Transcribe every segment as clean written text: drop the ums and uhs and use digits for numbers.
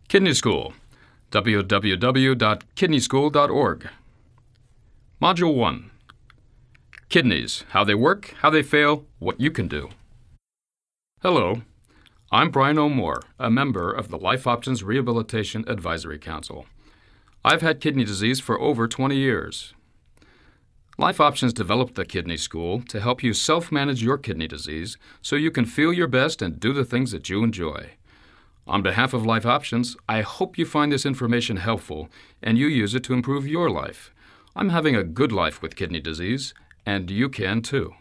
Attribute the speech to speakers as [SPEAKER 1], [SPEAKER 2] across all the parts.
[SPEAKER 1] Kidney School, www.kidneyschool.org. Module 1. Kidneys, how they work, how they fail, what you can do. Hello, I'm Brian O'Moore, a member of the Life Options Rehabilitation Advisory Council. I've had kidney disease for over 20 years. Life Options developed the Kidney School to help you self-manage your kidney disease so you can feel your best and do the things that you enjoy. On behalf of Life Options, I hope you find this information helpful and you use it to improve your life. I'm having a good life with kidney disease, and you can too.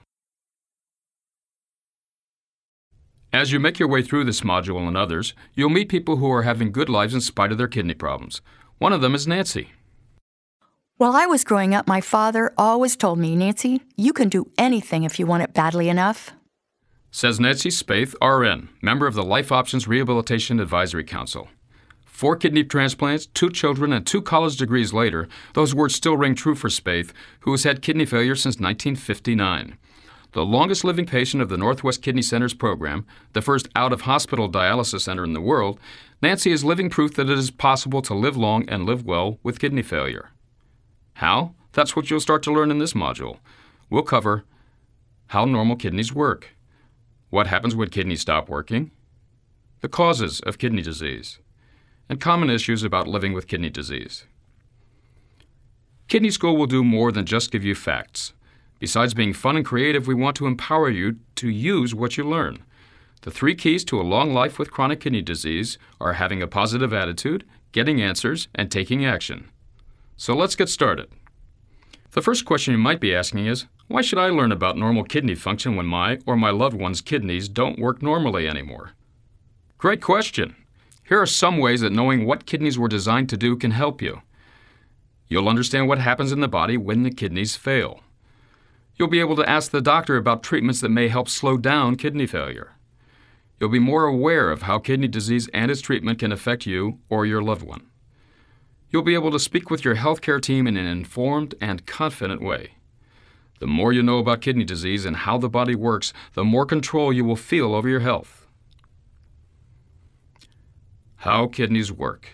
[SPEAKER 1] As you make your way through this module and others, you'll meet people who are having good lives in spite of their kidney problems. One of them is Nancy.
[SPEAKER 2] While I was growing up, my father always told me, "Nancy, you can do anything if you want it badly enough."
[SPEAKER 1] Says Nancy Spaeth, RN, member of the Life Options Rehabilitation Advisory Council. 4 kidney transplants, 2 children, and 2 college degrees later, those words still ring true for Spaeth, who has had kidney failure since 1959. The longest living patient of the Northwest Kidney Center's program, the first out-of-hospital dialysis center in the world, Nancy is living proof that it is possible to live long and live well with kidney failure. How? That's what you'll start to learn in this module. We'll cover how normal kidneys work, what happens when kidneys stop working, the causes of kidney disease, and common issues about living with kidney disease. Kidney School will do more than just give you facts. Besides being fun and creative, we want to empower you to use what you learn. The 3 keys to a long life with chronic kidney disease are having a positive attitude, getting answers, and taking action. So let's get started. The first question you might be asking is, why should I learn about normal kidney function when my or my loved one's kidneys don't work normally anymore? Great question. Here are some ways that knowing what kidneys were designed to do can help you. You'll understand what happens in the body when the kidneys fail. You'll be able to ask the doctor about treatments that may help slow down kidney failure. You'll be more aware of how kidney disease and its treatment can affect you or your loved one. You'll be able to speak with your healthcare team in an informed and confident way. The more you know about kidney disease and how the body works, the more control you will feel over your health. How kidneys work.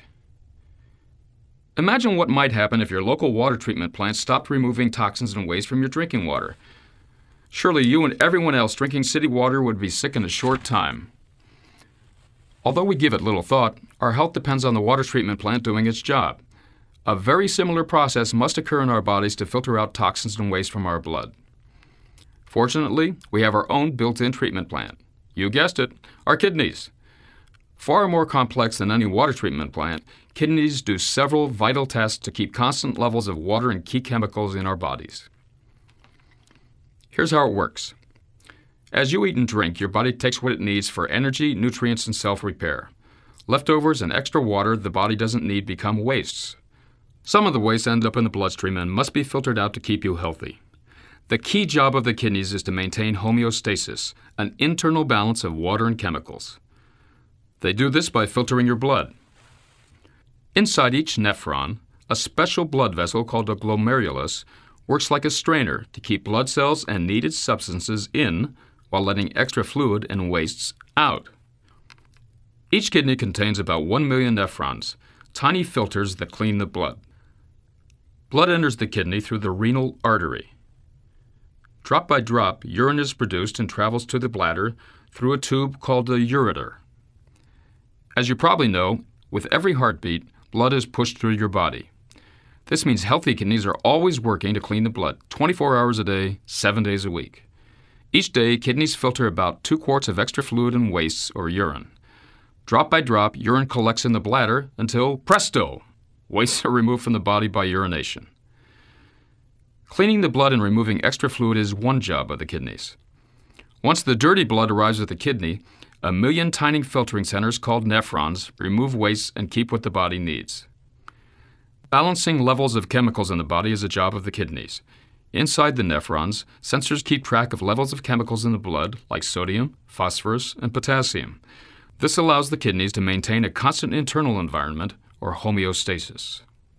[SPEAKER 1] Imagine what might happen if your local water treatment plant stopped removing toxins and waste from your drinking water. Surely you and everyone else drinking city water would be sick in a short time. Although we give it little thought, our health depends on the water treatment plant doing its job. A very similar process must occur in our bodies to filter out toxins and waste from our blood. Fortunately, we have our own built-in treatment plant. You guessed it, our kidneys. Far more complex than any water treatment plant, kidneys do several vital tests to keep constant levels of water and key chemicals in our bodies. Here's how it works. As you eat and drink, your body takes what it needs for energy, nutrients, and self-repair. Leftovers and extra water the body doesn't need become wastes. Some of the waste end up in the bloodstream and must be filtered out to keep you healthy. The key job of the kidneys is to maintain homeostasis, an internal balance of water and chemicals. They do this by filtering your blood. Inside each nephron, a special blood vessel called a glomerulus works like a strainer to keep blood cells and needed substances in while letting extra fluid and wastes out. Each kidney contains about 1 million nephrons, tiny filters that clean the blood. Blood enters the kidney through the renal artery. Drop by drop, urine is produced and travels to the bladder through a tube called the ureter. As you probably know, with every heartbeat, blood is pushed through your body. This means healthy kidneys are always working to clean the blood, 24 hours a day, 7 days a week. Each day, kidneys filter about 2 quarts of extra fluid and wastes, or urine. Drop by drop, urine collects in the bladder until, presto, wastes are removed from the body by urination. Cleaning the blood and removing extra fluid is one job of the kidneys. Once the dirty blood arrives at the kidney, 1 million tiny filtering centers called nephrons remove waste and keep what the body needs. Balancing levels of chemicals in the body is a job of the kidneys. Inside the nephrons, sensors keep track of levels of chemicals in the blood like sodium, phosphorus, and potassium. This allows the kidneys to maintain a constant internal environment, or homeostasis.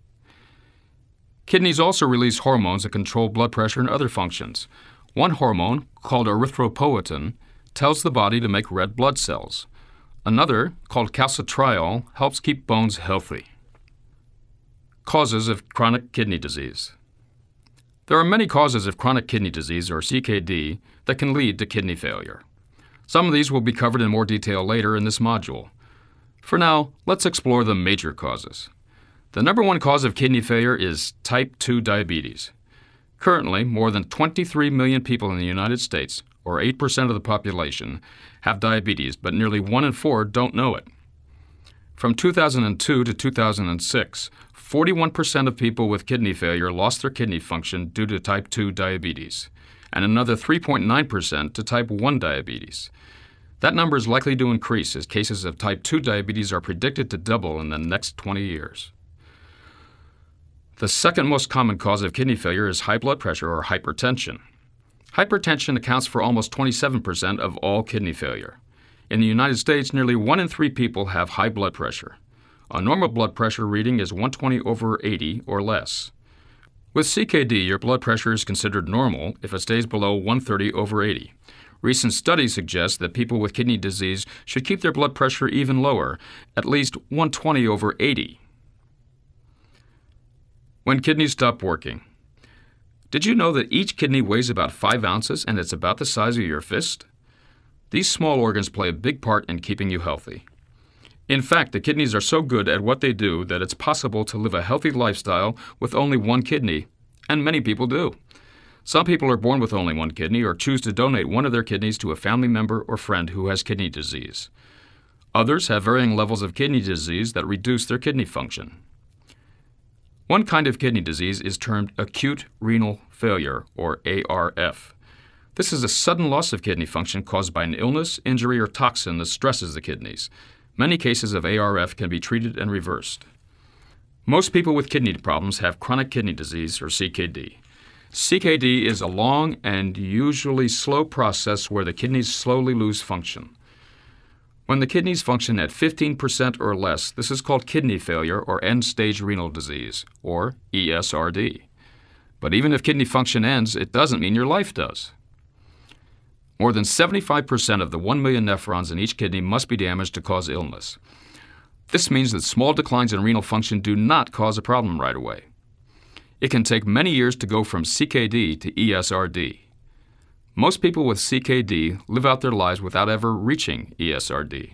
[SPEAKER 1] Kidneys also release hormones that control blood pressure and other functions. One hormone, called erythropoietin, tells the body to make red blood cells. Another, called calcitriol, helps keep bones healthy. Causes of chronic kidney disease. There are many causes of chronic kidney disease, or CKD, that can lead to kidney failure. Some of these will be covered in more detail later in this module. For now, let's explore the major causes. The number one cause of kidney failure is type 2 diabetes. Currently, more than 23 million people in the United States, or 8% of the population, have diabetes, but nearly 1 in 4 don't know it. From 2002 to 2006, 41% of people with kidney failure lost their kidney function due to type 2 diabetes, and another 3.9% to type 1 diabetes. That number is likely to increase as cases of type 2 diabetes are predicted to double in the next 20 years. The second most common cause of kidney failure is high blood pressure or hypertension. Hypertension accounts for almost 27% of all kidney failure. In the United States, nearly 1 in 3 people have high blood pressure. A normal blood pressure reading is 120/80 or less. With CKD, your blood pressure is considered normal if it stays below 130/80. Recent studies suggest that people with kidney disease should keep their blood pressure even lower, at least 120/80. When kidneys stop working. Did you know that each kidney weighs about 5 ounces and it's about the size of your fist? These small organs play a big part in keeping you healthy. In fact, the kidneys are so good at what they do that it's possible to live a healthy lifestyle with only one kidney, and many people do. Some people are born with only one kidney or choose to donate one of their kidneys to a family member or friend who has kidney disease. Others have varying levels of kidney disease that reduce their kidney function. One kind of kidney disease is termed acute renal failure, or ARF. This is a sudden loss of kidney function caused by an illness, injury, or toxin that stresses the kidneys. Many cases of ARF can be treated and reversed. Most people with kidney problems have chronic kidney disease, or CKD. CKD is a long and usually slow process where the kidneys slowly lose function. When the kidneys function at 15% or less, this is called kidney failure or end-stage renal disease, or ESRD. But even if kidney function ends, it doesn't mean your life does. More than 75% of the 1 million nephrons in each kidney must be damaged to cause illness. This means that small declines in renal function do not cause a problem right away. It can take many years to go from CKD to ESRD. Most people with CKD live out their lives without ever reaching ESRD.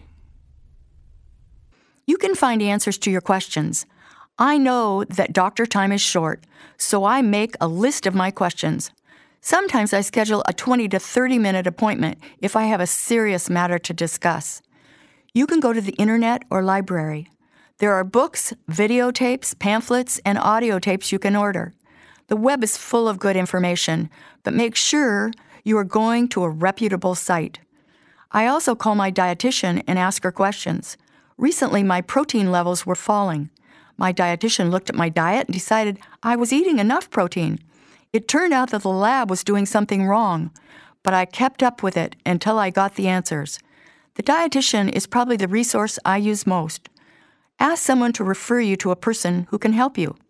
[SPEAKER 2] You can find answers to your questions. I know that doctor time is short, so I make a list of my questions. Sometimes I schedule a 20 to 30-minute appointment if I have a serious matter to discuss. You can go to the internet or library. There are books, videotapes, pamphlets, and audio tapes you can order. The web is full of good information, but make sure you are going to a reputable site. I also call my dietitian and ask her questions. Recently, my protein levels were falling. My dietitian looked at my diet and decided I was eating enough protein. It turned out that the lab was doing something wrong, but I kept up with it until I got the answers. The dietitian is probably the resource I use most. Ask someone to refer you to a person who can help you.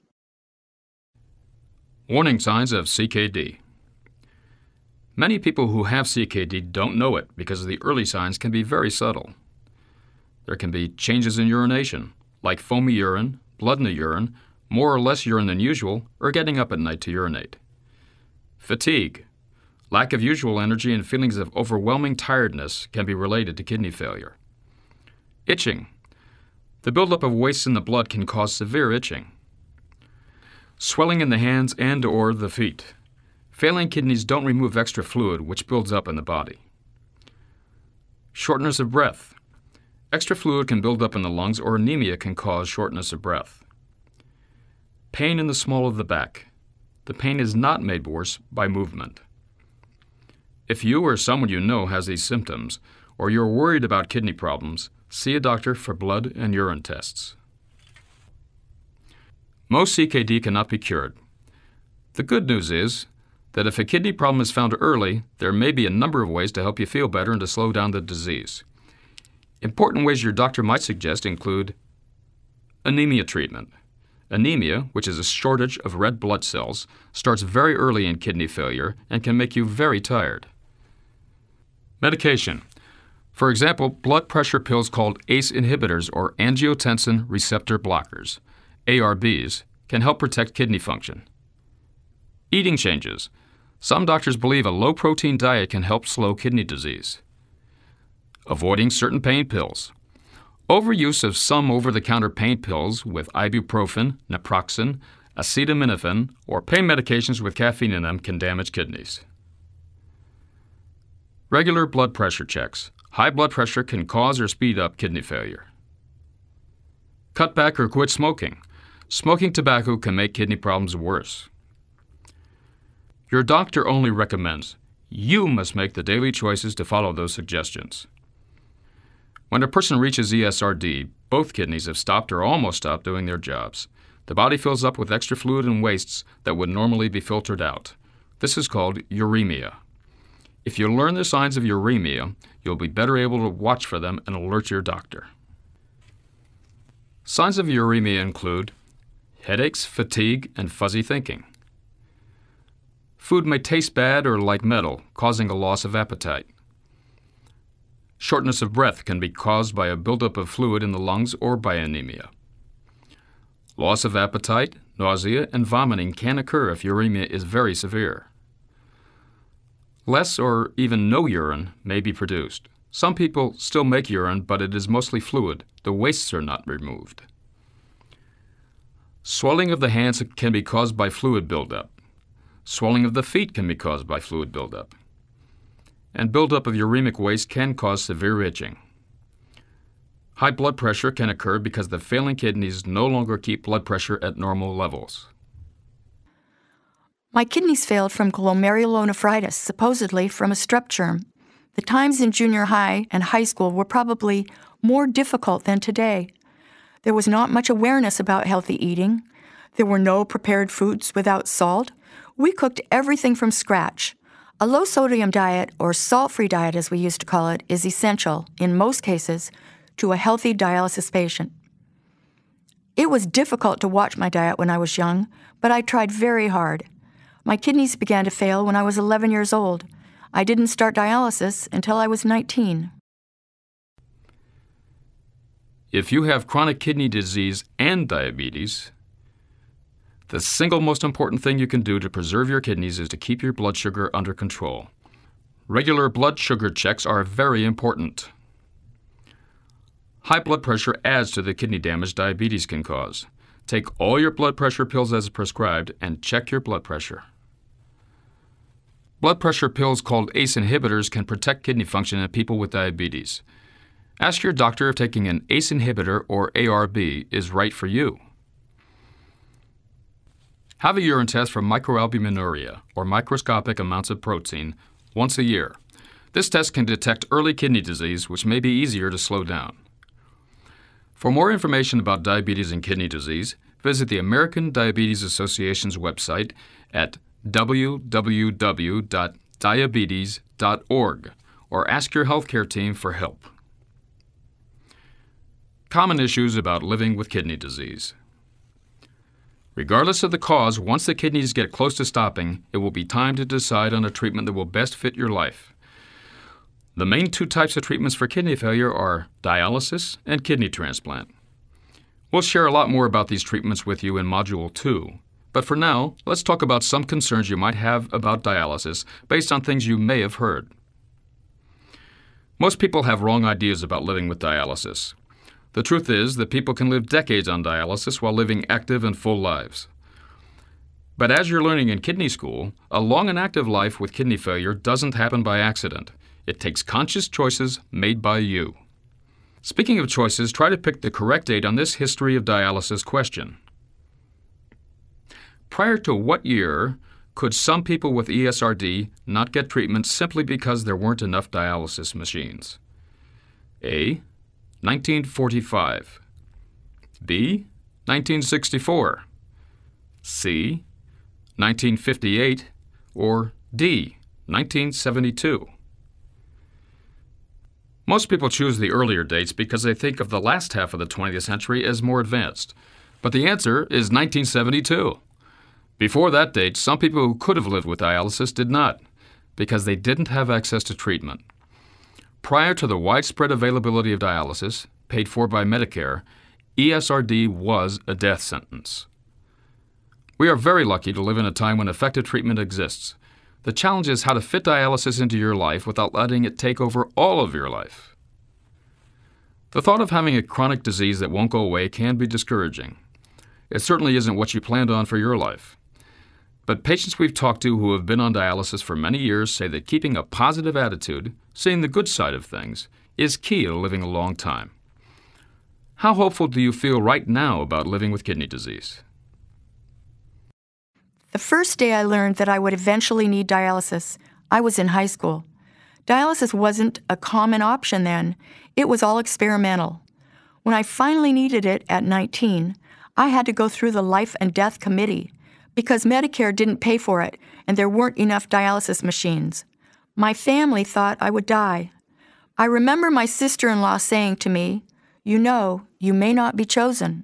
[SPEAKER 1] Warning signs of CKD. Many people who have CKD don't know it because the early signs can be very subtle. There can be changes in urination, like foamy urine, blood in the urine, more or less urine than usual, or getting up at night to urinate. Fatigue. Lack of usual energy and feelings of overwhelming tiredness can be related to kidney failure. Itching. The buildup of wastes in the blood can cause severe itching. Swelling in the hands and/or the feet. Failing kidneys don't remove extra fluid, which builds up in the body. Shortness of breath. Extra fluid can build up in the lungs, or anemia can cause shortness of breath. Pain in the small of the back. The pain is not made worse by movement. If you or someone you know has these symptoms, or you're worried about kidney problems, see a doctor for blood and urine tests. Most CKD cannot be cured. The good news is that if a kidney problem is found early, there may be a number of ways to help you feel better and to slow down the disease. Important ways your doctor might suggest include anemia treatment. Anemia, which is a shortage of red blood cells, starts very early in kidney failure and can make you very tired. Medication. For example, blood pressure pills called ACE inhibitors or angiotensin receptor blockers, ARBs, can help protect kidney function. Eating changes. Some doctors believe a low-protein diet can help slow kidney disease. Avoiding certain pain pills. Overuse of some over-the-counter pain pills with ibuprofen, naproxen, acetaminophen, or pain medications with caffeine in them can damage kidneys. Regular blood pressure checks. High blood pressure can cause or speed up kidney failure. Cut back or quit smoking. Smoking tobacco can make kidney problems worse. Your doctor only recommends. You must make the daily choices to follow those suggestions. When a person reaches ESRD, both kidneys have stopped or almost stopped doing their jobs. The body fills up with extra fluid and wastes that would normally be filtered out. This is called uremia. If you learn the signs of uremia, you'll be better able to watch for them and alert your doctor. Signs of uremia include headaches, fatigue, and fuzzy thinking. Food may taste bad or like metal, causing a loss of appetite. Shortness of breath can be caused by a buildup of fluid in the lungs or by anemia. Loss of appetite, nausea, and vomiting can occur if uremia is very severe. Less or even no urine may be produced. Some people still make urine, but it is mostly fluid. The wastes are not removed. Swelling of the hands can be caused by fluid buildup. Swelling of the feet can be caused by fluid buildup. And buildup of uremic waste can cause severe itching. High blood pressure can occur because the failing kidneys no longer keep blood pressure at normal levels.
[SPEAKER 2] My kidneys failed from glomerulonephritis, supposedly from a strep germ. The times in junior high and high school were probably more difficult than today. There was not much awareness about healthy eating. There were no prepared foods without salt. We cooked everything from scratch. A low-sodium diet, or salt-free diet as we used to call it, is essential, in most cases, to a healthy dialysis patient. It was difficult to watch my diet when I was young, but I tried very hard. My kidneys began to fail when I was 11 years old. I didn't start dialysis until I was 19.
[SPEAKER 1] If you have chronic kidney disease and diabetes, the single most important thing you can do to preserve your kidneys is to keep your blood sugar under control. Regular blood sugar checks are very important. High blood pressure adds to the kidney damage diabetes can cause. Take all your blood pressure pills as prescribed and check your blood pressure. Blood pressure pills called ACE inhibitors can protect kidney function in people with diabetes. Ask your doctor if taking an ACE inhibitor or ARB is right for you. Have a urine test for microalbuminuria, or microscopic amounts of protein, once a year. This test can detect early kidney disease, which may be easier to slow down. For more information about diabetes and kidney disease, visit the American Diabetes Association's website at www.diabetes.org or ask your healthcare team for help. Common issues about living with kidney disease. Regardless of the cause, once the kidneys get close to stopping, it will be time to decide on a treatment that will best fit your life. The main two types of treatments for kidney failure are dialysis and kidney transplant. We'll share a lot more about these treatments with you in Module 2, but for now, let's talk about some concerns you might have about dialysis based on things you may have heard. Most people have wrong ideas about living with dialysis. The truth is that people can live decades on dialysis while living active and full lives. But as you're learning in kidney school, a long and active life with kidney failure doesn't happen by accident. It takes conscious choices made by you. Speaking of choices, try to pick the correct date on this history of dialysis question. Prior to what year could some people with ESRD not get treatment simply because there weren't enough dialysis machines? A. 1945. B. 1964. C. 1958. Or D. 1972. Most people choose the earlier dates because they think of the last half of the 20th century as more advanced. But the answer is 1972. Before that date, some people who could have lived with dialysis did not, because they didn't have access to treatment. Prior to the widespread availability of dialysis, paid for by Medicare, ESRD was a death sentence. We are very lucky to live in a time when effective treatment exists. The challenge is how to fit dialysis into your life without letting it take over all of your life. The thought of having a chronic disease that won't go away can be discouraging. It certainly isn't what you planned on for your life. But patients we've talked to who have been on dialysis for many years say that keeping a positive attitude, seeing the good side of things, is key to living a long time. How hopeful do you feel right now about living with kidney disease?
[SPEAKER 2] The first day I learned that I would eventually need dialysis, I was in high school. Dialysis wasn't a common option then. It was all experimental. When I finally needed it at 19, I had to go through the life and death committee because Medicare didn't pay for it and there weren't enough dialysis machines. My family thought I would die. I remember my sister-in-law saying to me, "You know, you may not be chosen."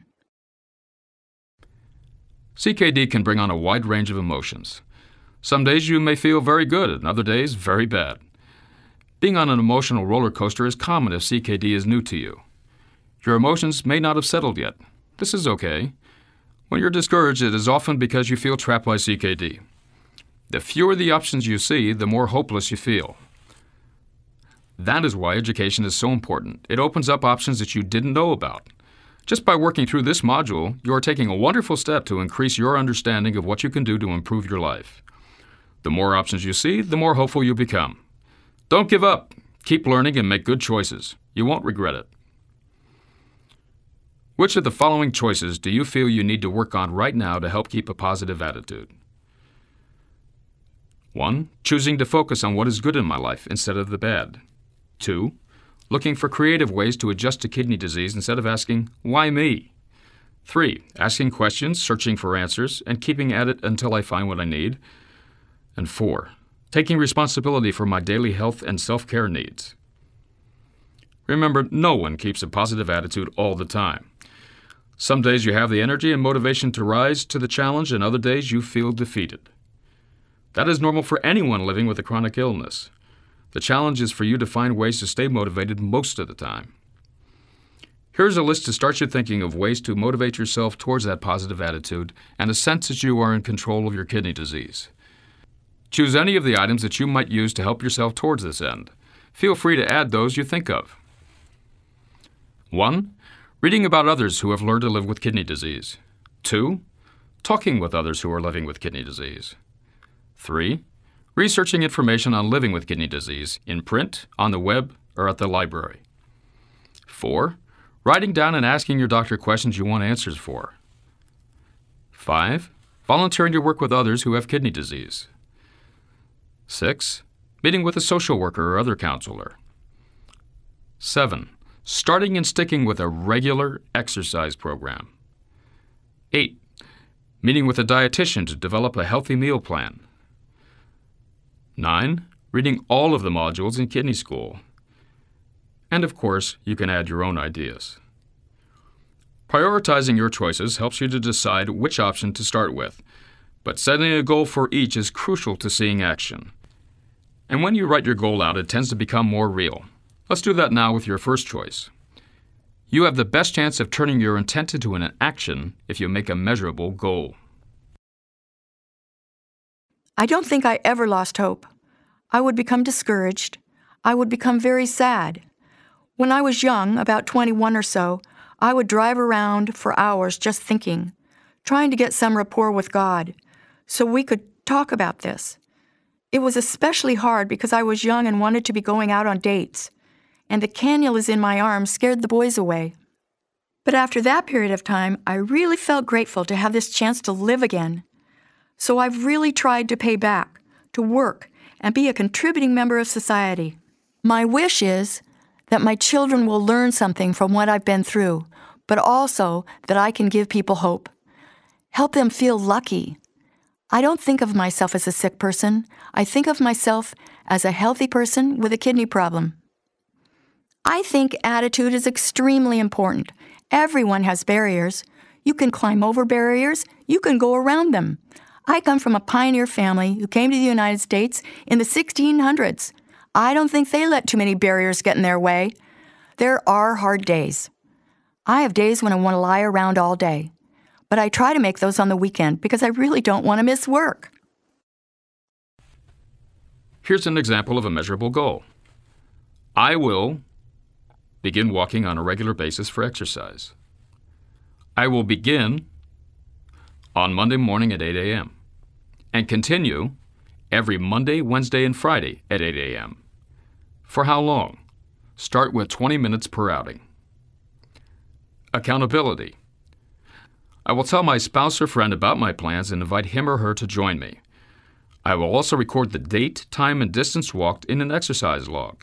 [SPEAKER 1] CKD can bring on a wide range of emotions. Some days you may feel very good and other days very bad. Being on an emotional roller coaster is common if CKD is new to you. Your emotions may not have settled yet. This is okay. When you're discouraged, it is often because you feel trapped by CKD. The fewer the options you see, the more hopeless you feel. That is why education is so important. It opens up options that you didn't know about. Just by working through this module, you are taking a wonderful step to increase your understanding of what you can do to improve your life. The more options you see, the more hopeful you become. Don't give up. Keep learning and make good choices. You won't regret it. Which of the following choices do you feel you need to work on right now to help keep a positive attitude? 1. Choosing to focus on what is good in my life instead of the bad. 2. Looking for creative ways to adjust to kidney disease instead of asking, "Why me?" 3. Asking questions, searching for answers, and keeping at it until I find what I need. And 4. Taking responsibility for my daily health and self-care needs. Remember, no one keeps a positive attitude all the time. Some days you have the energy and motivation to rise to the challenge, and other days you feel defeated. That is normal for anyone living with a chronic illness. The challenge is for you to find ways to stay motivated most of the time. Here's a list to start you thinking of ways to motivate yourself towards that positive attitude and a sense that you are in control of your kidney disease. Choose any of the items that you might use to help yourself towards this end. Feel free to add those you think of. 1. Reading about others who have learned to live with kidney disease. 2. Talking with others who are living with kidney disease. 3. Researching information on living with kidney disease in print, on the web, or at the library. 4. Writing down and asking your doctor questions you want answers for. 5. Volunteering to work with others who have kidney disease. 6. Meeting with a social worker or other counselor. 7. Starting and sticking with a regular exercise program. 8. Meeting with a dietitian to develop a healthy meal plan. 9. Reading all of the modules in Kidney School. And of course, you can add your own ideas. Prioritizing your choices helps you to decide which option to start with, but setting a goal for each is crucial to seeing action. And when you write your goal out, it tends to become more real. Let's do that now with your first choice. You have the best chance of turning your intent into an action if you make a measurable goal.
[SPEAKER 2] I don't think I ever lost hope. I would become discouraged. I would become very sad. When I was young, about 21 or so, I would drive around for hours just thinking, trying to get some rapport with God, so we could talk about this. It was especially hard because I was young and wanted to be going out on dates, and the cannulas in my arms scared the boys away. But after that period of time, I really felt grateful to have this chance to live again. So I've really tried to pay back, to work, and be a contributing member of society. My wish is that my children will learn something from what I've been through, but also that I can give people hope. Help them feel lucky. I don't think of myself as a sick person. I think of myself as a healthy person with a kidney problem. I think attitude is extremely important. Everyone has barriers. You can climb over barriers. You can go around them. I come from a pioneer family who came to the United States in the 1600s. I don't think they let too many barriers get in their way. There are hard days. I have days when I want to lie around all day, but I try to make those on the weekend because I really don't want to miss work.
[SPEAKER 1] Here's an example of a measurable goal. I will begin walking on a regular basis for exercise. I will begin on Monday morning at 8 a.m. and continue every Monday, Wednesday, and Friday at 8 a.m. For how long? Start with 20 minutes per outing. Accountability. I will tell my spouse or friend about my plans and invite him or her to join me. I will also record the date, time, and distance walked in an exercise log.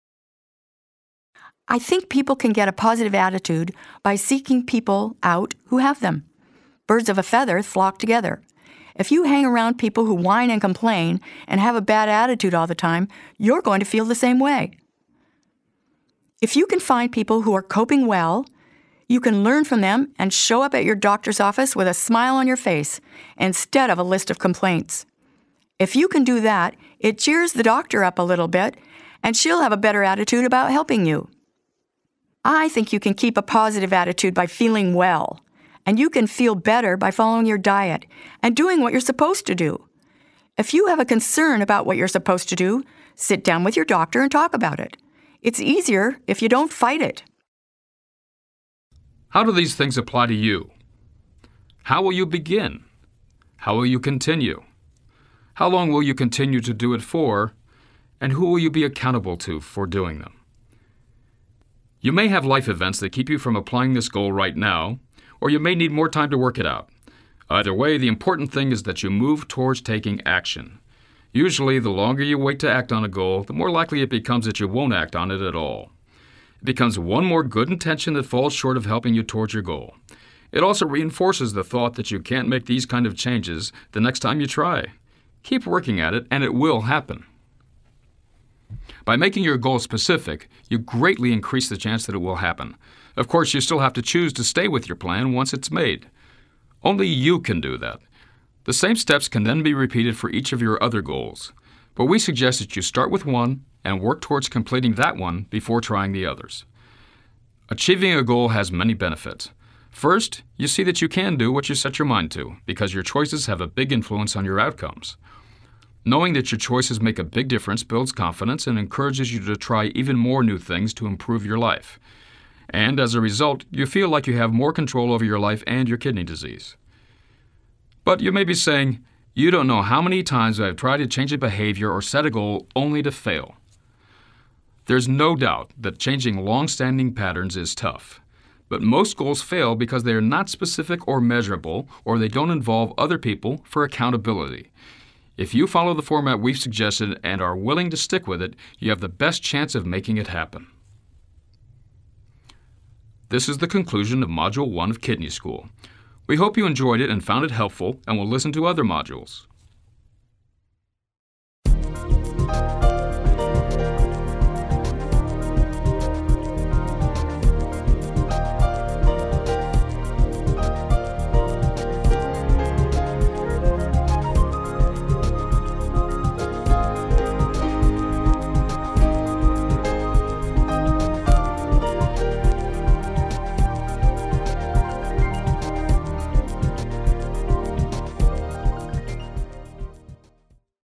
[SPEAKER 2] I think people can get a positive attitude by seeking people out who have them. Birds of a feather flock together. If you hang around people who whine and complain and have a bad attitude all the time, you're going to feel the same way. If you can find people who are coping well, you can learn from them and show up at your doctor's office with a smile on your face instead of a list of complaints. If you can do that, it cheers the doctor up a little bit, and she'll have a better attitude about helping you. I think you can keep a positive attitude by feeling well, and you can feel better by following your diet and doing what you're supposed to do. If you have a concern about what you're supposed to do, sit down with your doctor and talk about it. It's easier if you don't fight it.
[SPEAKER 1] How do these things apply to you? How will you begin? How will you continue? How long will you continue to do it for? And who will you be accountable to for doing them? You may have life events that keep you from applying this goal right now, or you may need more time to work it out. Either way, the important thing is that you move towards taking action. Usually, the longer you wait to act on a goal, the more likely it becomes that you won't act on it at all. It becomes one more good intention that falls short of helping you towards your goal. It also reinforces the thought that you can't make these kind of changes the next time you try. Keep working at it, and it will happen. By making your goal specific, you greatly increase the chance that it will happen. Of course, you still have to choose to stay with your plan once it's made. Only you can do that. The same steps can then be repeated for each of your other goals, but we suggest that you start with one and work towards completing that one before trying the others. Achieving a goal has many benefits. First, you see that you can do what you set your mind to, because your choices have a big influence on your outcomes. Knowing that your choices make a big difference builds confidence and encourages you to try even more new things to improve your life. And as a result, you feel like you have more control over your life and your kidney disease. But you may be saying, you don't know how many times I've tried to change a behavior or set a goal only to fail. There's no doubt that changing long-standing patterns is tough. But most goals fail because they are not specific or measurable, or they don't involve other people for accountability. If you follow the format we've suggested and are willing to stick with it, you have the best chance of making it happen. This is the conclusion of Module 1 of Kidney School. We hope you enjoyed it and found it helpful and will listen to other modules.